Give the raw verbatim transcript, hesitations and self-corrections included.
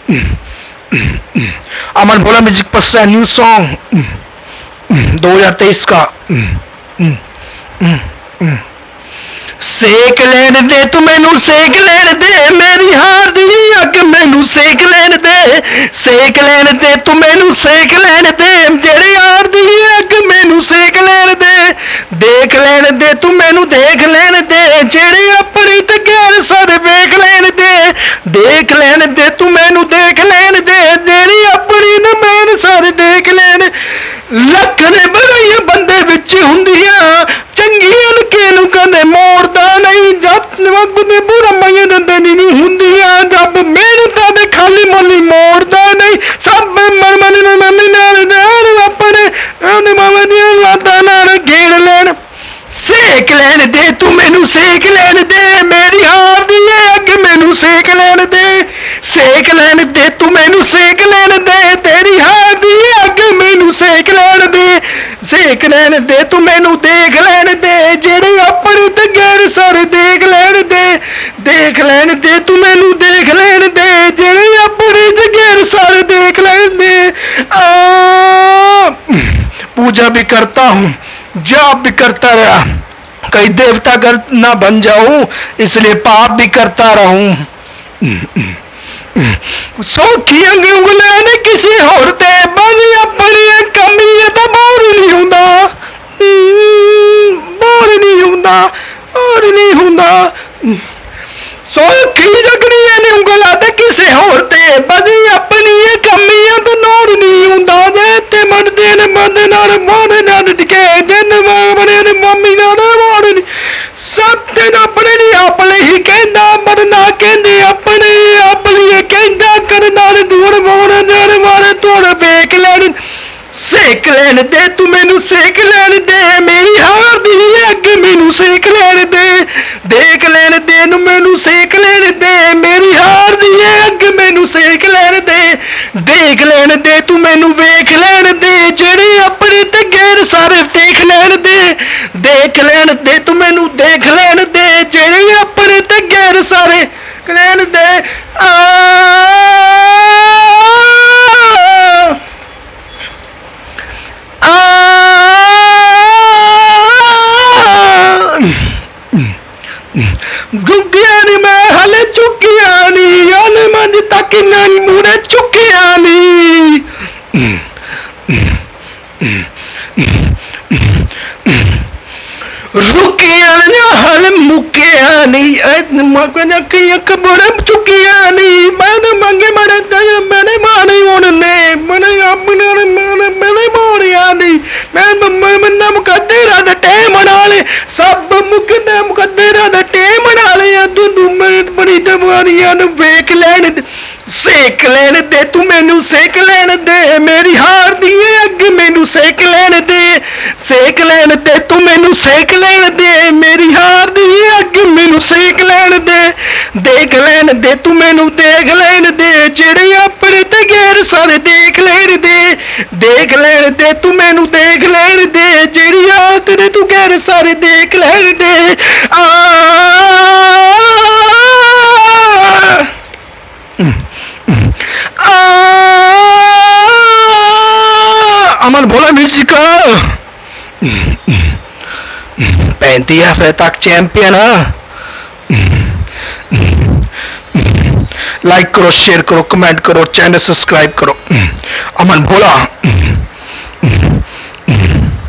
अमन भोला music पर से new song दो हजार तेईस का। सेक लैन दे तू मैनू सेक लैन दे मेरी हार दी अग मैनू सेक लैन दे। सेक लैन दे तू मैनू सेक लैन दे जेड़ी हार दी अग मैनू सेक लैन दे। देख लैन दे तू मैनू देख लैन दे जेड़ी अपनी ते गैर सारे वेख लैन दे। देख लैन दे तू मैनू देख लैन दे जेड़ी अपनी ते मैन सारे देख लैन। लख ने बड़े बंदे विच हुंदियां चंगियां किनू कदे मोड़दा नहीं। जत वक्त दे बुरा मईया दंदे नहीं हुंदियां जब मेहनत दे खाली मोली मोड़दा नहीं। सब मन मन मम्मी नाल नाल अपने मामा दी लादा नाल घेड़ लैन। सेक लैन दे तू मैनू सेक लैन दे मेरी हार दी अग मैनू सेक लैन दे। सेक लैन दे तू मैनू सेक लैन दे तेरी हार दी अग मैनू सेक लैन दे। सेक लैन दे तू मैनू देख लैन दे जेड़े अपने ते गैर सारे देख लैन दे। देख लैन दे तू मैनू देख लैन दे जेड़े अपने ते गैर सारे देख लैन दे। पूजा भी करता हूँ जाप भी करता रहा कहीं देवता कर ना बन जाऊं इसलिए पाप भी करता रहूं। सौखी अंगुला ने किसी होर ते बनी अपनी कमी तो बोर नहीं हुंदा बोर नहीं हुंदा बोर नहीं हुंदा। सौखी जगनी ने उंगला ते किसी होर ते बनी अपनी कमी तो नोर नहीं हुंदा। ते मन दे ने मन नाल मन नाल दिखे दिन बने ने मम्मी नाल मोड़ नहीं। सब दिन अपने नहीं अपने ही कहना मरना कहंदे अपने अपनी कहंदा करना दूर मोड़ नाल मारे तोड़ बेक लैन। सेक लैन दे तू मैनू सेक लैन दे मेरी हार दी अग मैनू सेक लैन दे। देख लैन दे नू मैनू सेक लैन दे मेरी हार दी अग मैनू सेक लैन दे। देख लैन दे तू मैनू वेख लैन दे जेड़े अपने ते गैर सारे देख लैन दे। देख लैन दे तू मैनू देख लैन दे जेड़े अपने ते गैर सारे लैन दे। आ गुग्गिया नी मैं हले चुकिया नी यानी मंज तक नहीं मुड़े चुकिया नी। रुकिया नी हल मुकिया नी बड़े चुकिया नी मैंने मंगे मरे मैंने मारे उन्होंने मैंने अपने मैंने मोड़िया नी मैं मैंने मुकद्दरा दा टाइम बना ले सब मुकद्दे मुकद्दरा दा टाइम बना ले तू बड़ी दवारियां वेख लैन दे। सेक लैन दे तू मैनू सेक लैन दे मेरी हार दी अग मैनू सेक लैन दे। सेक लैन दे तू मैनू सेक लैन दे मेरी हार दी अग मैनू सेक लैन दे। देख लैन दे तू मैनू देख लैन दे जेड़े अपने ते गैर सारे देख लैन दे। देख लैन दे तू मैनू देख लैन दे जेड़ी आ तेरे तू गैर सारे देख लैन दे। आ अमन भोला म्यूजिक पैंती हफ्ते तक चैंपियन। लाइक करो शेयर करो कमेंट करो चैनल सब्सक्राइब करो। अमन भोला।